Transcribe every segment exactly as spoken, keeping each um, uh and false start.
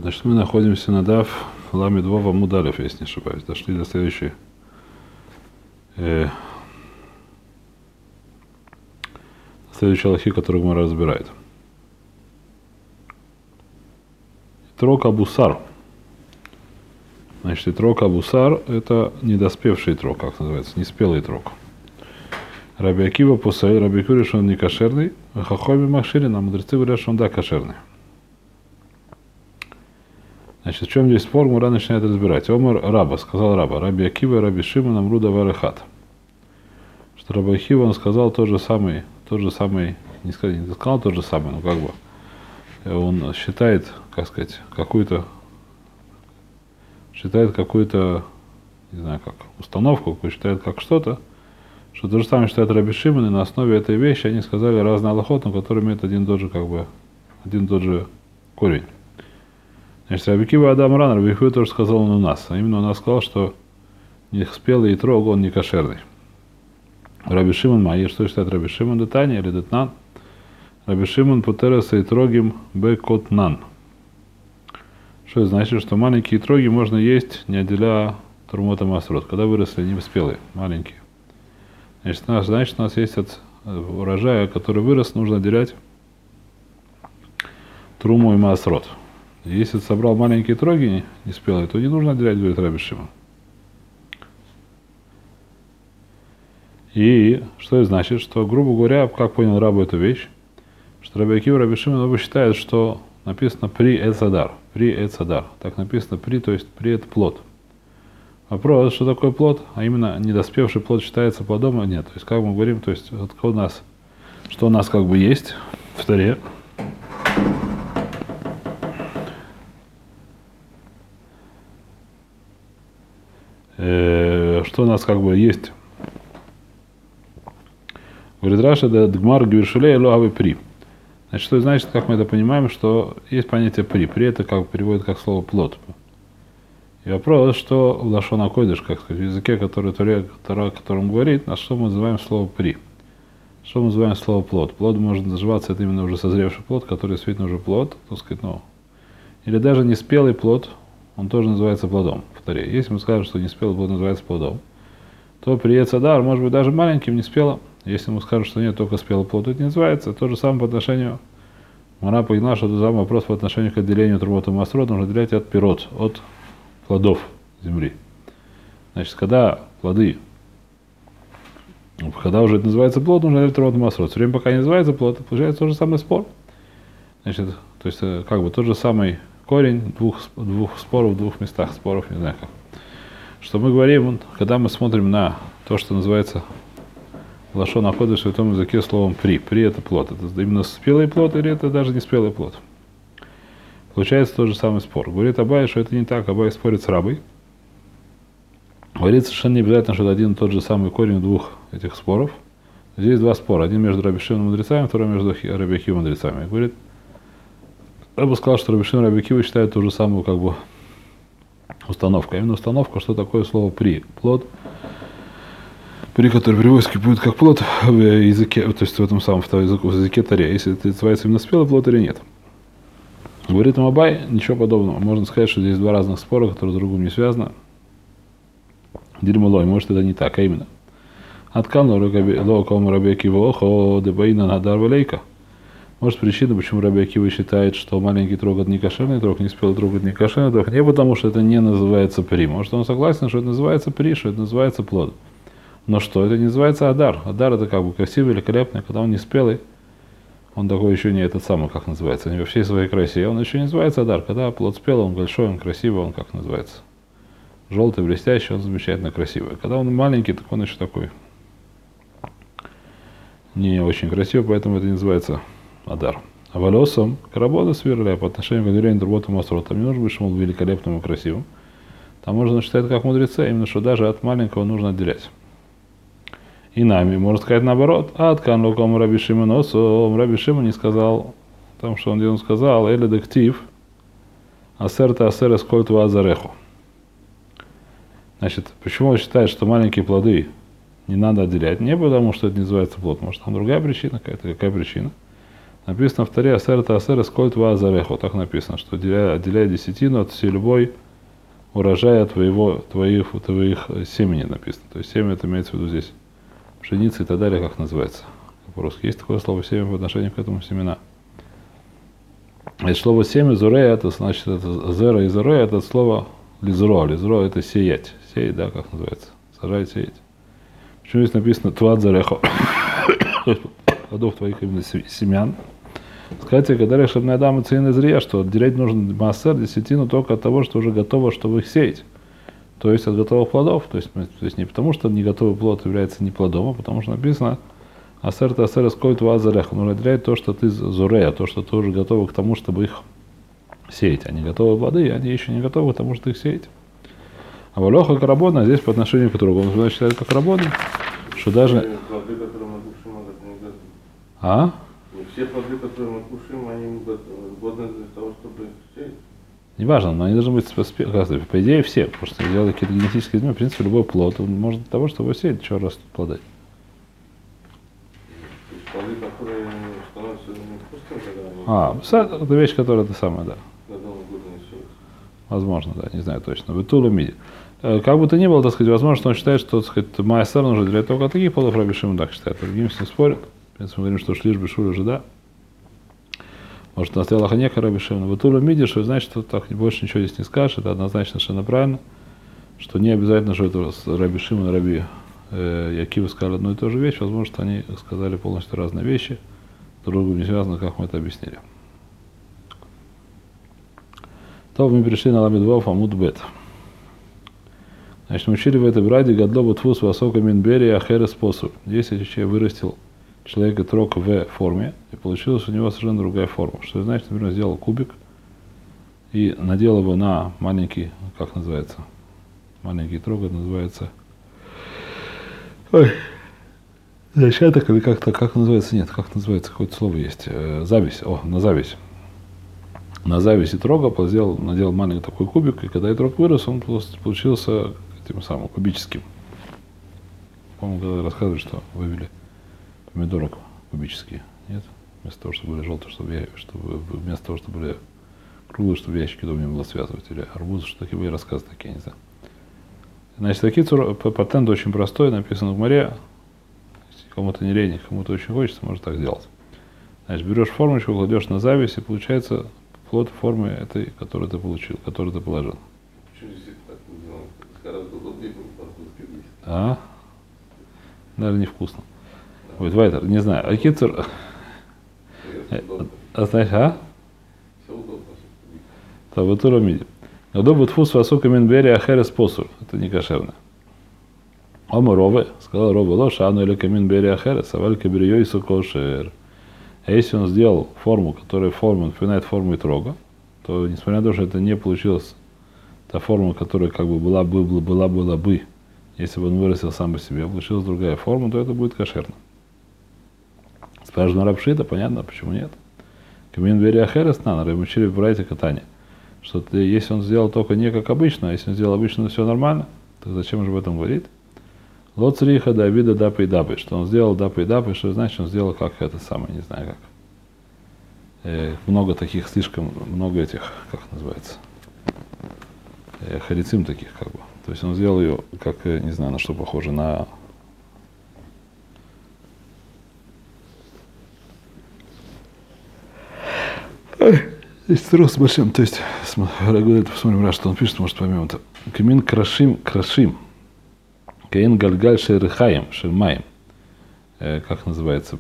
Значит, мы находимся на Дав Ламед Вова Мудалев, если не ошибаюсь. Дошли до следующей э, следующей алахи, которую мы разбирает. Трок Абусар. Значит, трок Абусар – это недоспевший трок, как называется, неспелый трок. Раби Акива Пусай, Раби Акива говорит, что он не кошерный, а Хахоми Махширин, а мудрецы говорят, что он да, кошерный. Значит, в чем здесь спор, Мура начинает разбирать. Омар Раба, сказал Раба, Раби Акива, Раби Шимон, Амруда Варехат. Что Раби Акива, он сказал тот же самый, тот же самый, не сказал, не сказал тот же самый, но как бы, он считает, как сказать, какую-то, считает какую-то, не знаю как, установку, считает как что-то, что то же самое считает Раби Шимон, и на основе этой вещи они сказали разные алахот, но которые имеют один и тот же, как бы, один и тот же корень. Значит, Раби Акива Адам Ран, Раби Акива тоже сказал он у нас. А именно у нас сказал, что не спелый и трог, он не кошерный. Раби Шимон Майер, что считает Раби Шимон Детани или Детнан? Раби Шимон Путереса и трогим бекотнан. Что это значит? Что маленькие троги можно есть, не отделяя турмота масрот, когда выросли не спелые, маленькие. Значит, значит, у нас есть от урожая, который вырос, нужно отделять труму и масрот. Если ты собрал маленькие троги не спелые, то не нужно отделять, говорит Раби Шимон. И что это значит? Что, грубо говоря, как понял Рабу эту вещь, что Раби Акива, Раби Шимон оба считают, что написано при эцадар, при эцадар. Так написано при, то есть при это плод. Вопрос, что такое плод? А именно недоспевший плод считается плодом или нет? То есть как мы говорим, то есть вот у нас, что у нас как бы есть в Торе. Что у нас как бы есть. Говорит Раша, да дгмар гвиршулей луавы при. Значит, что это значит, как мы это понимаем, что есть понятие при. При это как переводит как слово плод. И вопрос, что в лашон койдыш, как сказать, в языке, который Торе, Тора, о котором говорит, на что мы называем слово при. Что мы называем слово плод? Плод может называться, это именно уже созревший плод, который действительно уже плод, так сказать, ну, или даже не спелый плод, он тоже называется плодом в Торе. Если мы скажем, что неспелый плод называется плодом, то при эцадар, может быть, даже маленьким не спело. Если мы скажем, что нет, только спелый плод, это не называется. То же самое по отношению, Мара поняла, что это самый вопрос по отношению к отделению турбота масрот, нужно отделять от пирот, от плодов земли. Значит, когда плоды, когда уже это называется плод, нужно отделять турбота масрот. Все время, пока не называется плод, получается тот же самый спор. Значит, то есть, как бы тот же самый корень двух, двух споров в двух местах, споров, не знаю как. Что мы говорим, когда мы смотрим на то, что называется лашон койдыш в святом языке словом при. При это плод. Это именно спелый плод или это даже не спелый плод. Получается тот же самый спор. Говорит Абай, что это не так. Абай спорит с Рабой. Говорит совершенно не обязательно, что это один и тот же самый корень двух этих споров. Здесь два спора. Один между Раби Шимоном и мудрецами, второй между Раби Акивой и мудрецами. Говорит, Раба сказал, что Раби Шимон и Раби Акива считают ту же самую как бы установку. А именно установка, что такое слово при. Плод. При, который переводится будет как плод в языке, то есть в этом самом в языке, в языке Торе, если это называется именно спелый плод или нет. Говорит Абай, ничего подобного. Можно сказать, что здесь два разных спора, которые друг с другом не связаны. Дерьмолой, может это не так, а именно. Откан локом Раби Акива охо дебаина надар валейка. Может причина, почему Раби Акива считает, что маленький трог это не кошерный трог, не спелый трог это не кошерный трог, не потому что это не называется при. Может он согласен, что это называется при, что это называется плод. Но что? Это не называется адар. Адар это как бы красивый, великолепный, когда он не спелый. Он такой еще не этот самый, как называется, не во всей своей красе. Он еще не называется адар. Когда плод спелый, он большой, он красивый, он как называется. Желтый, блестящий, он замечательно красивый. Когда он маленький, так он еще такой не очень красивый, поэтому это не называется адар. А волосом карабода сверля по отношению к отделению турбота масрот. Там не нужно быть, что он был великолепным и красивым. Там можно считать как мудрецы, именно что даже от маленького нужно отделять. И нами, можно сказать наоборот, а от канлоком Раби Шимон осом, Раби Шимон не сказал, там что он, где он сказал, эле дектив, асерта асерес кольту азареху. Значит, почему он считает, что маленькие плоды не надо отделять? Не потому, что это не называется плод, может там другая причина какая-то, какая причина? Написано в Торе асер это асер эскольт ва азарехо. Так написано, что отделяй, отделяй десятину от всей любой урожая твоего, твоих, твоих семени написано. То есть семя это имеется в виду здесь пшеница и так далее, как называется. По-русски есть такое слово семя по отношению к этому семена. И слово семя зурея, это значит, это зера и зурея, это слово лизро. Лизро это сеять. Сеять, да, как называется. Сажать, сеять. Почему здесь написано тват зарехо? Плодов твоих именно семян. Сказать, когда решим на Адам и Цейн Изрия, что отделять нужно массер, десятину только от того, что уже готово, чтобы их сеять. То есть от готовых плодов. То есть, то есть не потому, что не готовый плод является не плодом, а потому что написано асер та асер сколь твоя зареха. Нужно отделять то, что ты зурея, то, что ты уже готовы к тому, чтобы их сеять. Они готовы плоды, они еще не готовы к тому, что их сеять. А валеха карабона здесь по отношению к другому. Он считает как рабона, что даже... А? Не все плоды, которые мы кушаем, они годны для того, чтобы сеять. Неважно, но они должны быть, по идее, все, потому что делали какие-то генетические изменения, в принципе, любой плод, он может для того, чтобы сеять, что растут плоды. То есть плоды, которые становятся невкусными, когда они... А, это вещь, которая это самое, да. На Новый год не сеют. Возможно, да, не знаю точно. Витулу миди. Как бы то ни было, так сказать, возможно, что он считает, что, так сказать, майсер нужно для только таких плодов, Раби Шимон так считает. Другим с ним спорят. В принципе, мы говорим, что шлиш бешур уже да. Может, на стрелах нека Раби Шимон. Витулу миди, что значит, что так больше ничего здесь не скажешь, это однозначно совершенно правильно. Что не обязательно, что это Раби Шимон и Раби э, Якива сказали одну и ту же вещь. Возможно, что они сказали полностью разные вещи. Друг другу не связано, как мы это объяснили. То мы пришли на Ламидвов Амуд Бет. Значит, мы учили в этой браде Гадлобу Тфус Васока Минбери Ахерес Посур. Здесь я вырастил человека трог в форме, и получилась у него совершенно другая форма. Что значит, например, сделал кубик и надел его на маленький, как называется, маленький трог, это называется, ой, зачаток или как-то, как называется, нет, как называется, какое-то слово есть, э, зависть, о, на зависть. На зависи трога сделал, надел маленький такой кубик, и когда и трог вырос, он получился тем самым кубическим. По-моему, когда рассказывали, что вывели помидоры кубические. Нет? Вместо того, чтобы были желтые, чтобы, я, чтобы вместо того, чтобы были круглые, чтобы ящики удобнее было связывать. Или арбузы, что такие были рассказы такие, не знаю. Значит, такие патент очень простой, написан в море. Если кому-то не лень, кому-то очень хочется, можно так сделать. Значит, берешь формочку, кладешь на зависть, и получается плод формы этой, которую ты получил, которую ты положил. А? Наверное, невкусно. Ой, Вайтер, не знаю. А кицур... А знаешь, а? То вот уромиди. Удобу тфус васука минбери ахерес посур. Это не кошерно. Ома рове, сказал рове, лоша, ану или камин бери ахерес, а валька берьёй сукошер. А если он сделал форму, которая форму, напоминает форму трога, то, несмотря на то, что это не получилась та форма, которая как бы была бы, была, была бы, если бы он вырастил сам по себе, получилась другая форма, то это будет кошерно. Спрашиваю на Рабши, это понятно, почему нет. Камин бери ахерес, на, мы учили в брайте катание, что ты, если он сделал только не как обычно, а если он сделал обычно, все нормально, то зачем же об этом говорить? Лоцриха Давида дапы и дапы, что он сделал дапы и дапы, что значит, он сделал как это самое, не знаю как. Э, много таких, слишком много этих, как называется, э, харицим таких, как бы. То есть он сделал ее, как, не знаю, на что похоже, на... Здесь трос с большим, то есть, посмотрим, что он пишет, может, поймем это. Камин крашим, крашим. Каин гальгаль шерихаем, шермаем. Как называется?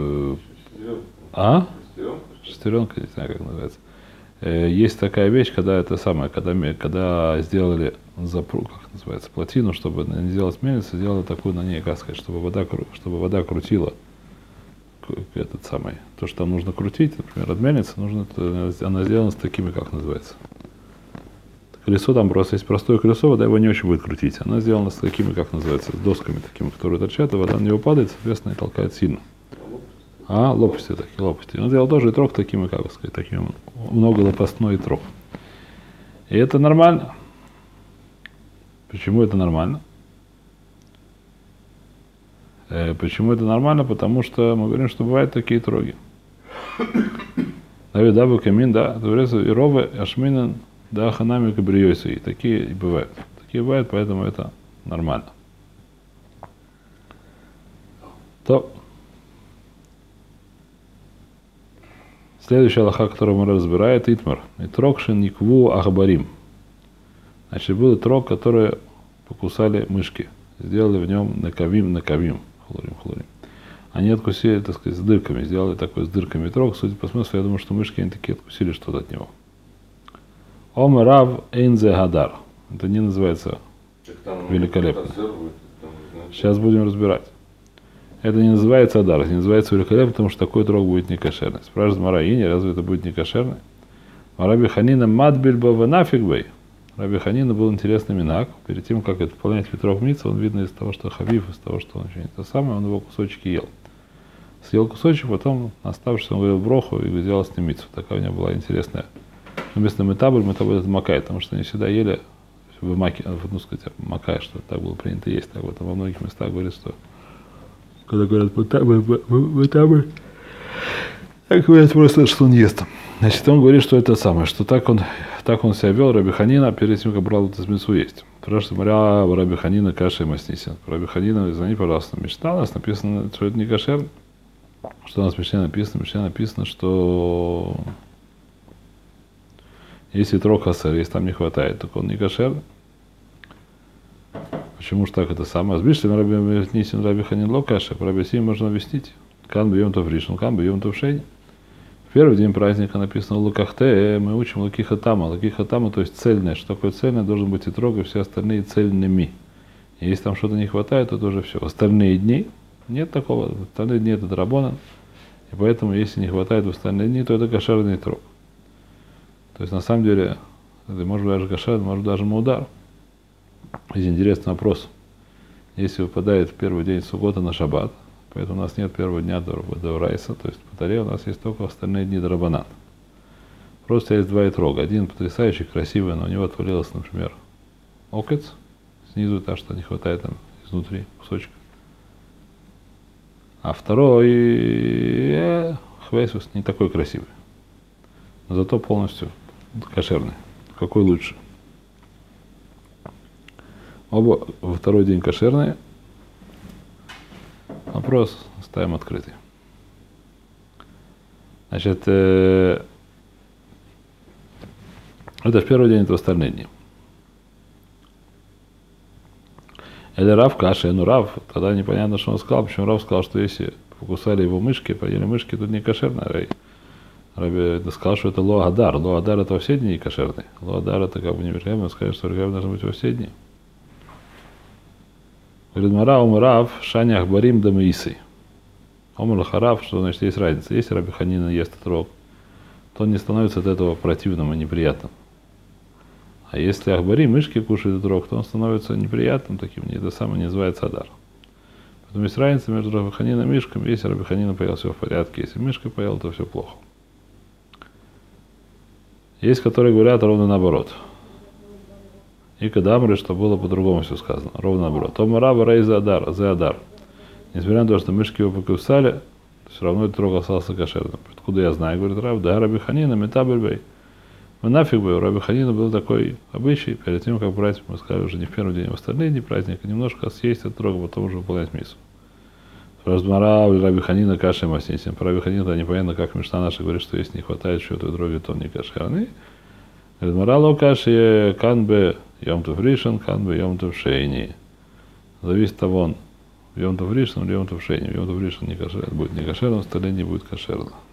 А? Шестеренка, не знаю, как называется. Есть такая вещь, когда это самое, когда, когда сделали запру, как называется, плотину, чтобы не сделать мельницу, сделали такую на ней, как сказать, чтобы вода, чтобы вода крутила этот самый, то, что там нужно крутить, например, от мельницы, нужно, она сделана с такими, как называется. Колесо там просто есть простое колесо, вода его не очень будет крутить. Она сделана с такими, как называется, с досками такими, которые торчат, и вода на него падает, соответственно, и толкает сильно. А, лопасти такие, лопасти. Он сделал тоже и трог такими, как сказать, таким многолопастной трог. И это нормально. Почему это нормально? Э, почему это нормально? Потому что мы говорим, что бывают такие троги. Давид Дабу Камин, да, говорится, и ровы Ашминан, да, Ханами Кабриойсы. И такие и бывают. Такие бывают, поэтому это нормально. То. Следующая алаха, которую мы разбираем, Итмар. Итрокшин Никву Ахбарим. Значит, был итрок, который покусали мышки. Сделали в нем накавим, накавим. Хлорим, хлорим. Они откусили, так сказать, с дырками. Сделали такой с дырками итрок. Судя по смыслу, я думаю, что мышки они такие откусили что-то от него. Ом Рав Эйнзе Гадар. Это не называется великолепно. Сейчас будем разбирать. Это не называется адар, это не называется великолепно, потому что такой трог будет некошерный. Спрашивает Мараини, разве это будет некошерный? Раби Ханина Мадбильба нафигбей. Раби Ханина был интересный минак. Перед тем, как это выполнять ветрог митцва, он видно из того, что хавив, из того, что он еще не то самое, он его кусочки ел. Съел кусочек, потом оставшись, он говорил броху и взял с ним митцву. Такая у него была интересная. Вместо метабуль, метабуль это макай, потому что они всегда ели в маке, ну сказать, макай, что так было принято есть. Так вот, во многих местах говорит, что когда говорят метабуль, так говорят просто, что он ест. Значит, он говорит, что это самое, что так он, так он себя вел, Раби Ханина, перед тем, как брал эту мицву есть. Потому что смотря Раби Ханина каша и маснисин. Раби Ханина, извини, пожалуйста, мечта, у нас написано, что это не кошер. Что у нас в Мишне написано? В Мишне написано, что если трог хасер, если там не хватает, так он не кошер. Почему же так это самое? С Бишлем Раби Нисин Раби Ханин локаша, про Раби Сим можно объяснить. Кан бьем то в ришн, кан бьем то в шейн. В первый день праздника написано лукахте, мы учим лукиха тама. Лукиха тама, то есть цельное. Что такое цельное? Должен быть и трог, и все остальные цельными. И если там что-то не хватает, то тоже все. В остальные дни нет такого. В остальные дни это драбонан. И поэтому, если не хватает в остальные дни, то это кошерный трог. То есть, на самом деле, это может быть даже кошерный, может быть даже мудар. Есть интересный вопрос. Если выпадает в первый день суббота на шаббат, поэтому у нас нет первого дня до, до райса, то есть по таре у нас есть только остальные дни драбанан. Просто есть два итрога. Один потрясающий, красивый, но у него отвалилось, например, окец, снизу так, что не хватает там изнутри кусочка. А второй э, хвейсус не такой красивый, но зато полностью кошерный. Какой лучше? Оба во второй день кошерные. Вопрос ставим открытый. Значит, э, это в первый день, это в остальные дни. Или Рав каша, ну Рав, тогда непонятно, что он сказал. Почему Рав сказал, что если покусали его мышки, поели мышки, тут не кошерно. Раби сказал, что это лоадар. Лоадар это во все дни не кошерный. Лоадар это как бы невероятно, сказать, что регами должны быть во все дни. Говорит, Мара, умрав, шанях барим да маисой. Омар харав, что значит есть разница. Если Раби Ханина ест трог, то он не становится от этого противным и неприятным. А если ахбари, мышки кушают трог, то он становится неприятным таким, это самое не называется адар. Поэтому есть разница между Раби Ханином и мишками. Если Раби Ханина поел, все в порядке. Если мишка поел, то все плохо. Есть, которые говорят ровно наоборот. И Кадамры, что было по-другому все сказано. Ровно наоборот. Тома раба рей за адар, за адар. Несмотря на то, что мышки его покусали, все равно этот трог остался кошерным. Откуда я знаю, говорит Рав, да, Раби Ханина, метабельбей. Мы нафиг бы, у Раби Ханина был такой обычай, перед тем, как брать, мы сказали, уже не в первый день, а в остальные дни праздника, немножко съесть этот трог, а потом уже выполнять миссу. Размара Раби Ханина каши маснисим. Про Раби Ханина непонятно, как Мишна наша говорит, что если не хватает чего-то дроги, то он не кошерный. Размара ло каши канбе йомтов ришен, канбе йомтов шейни. Зависит от того, он йомтов ришен или йомтов шейни. Йомтов ришен не кошерный, будет не кошерным, в остальные не будет кошерно.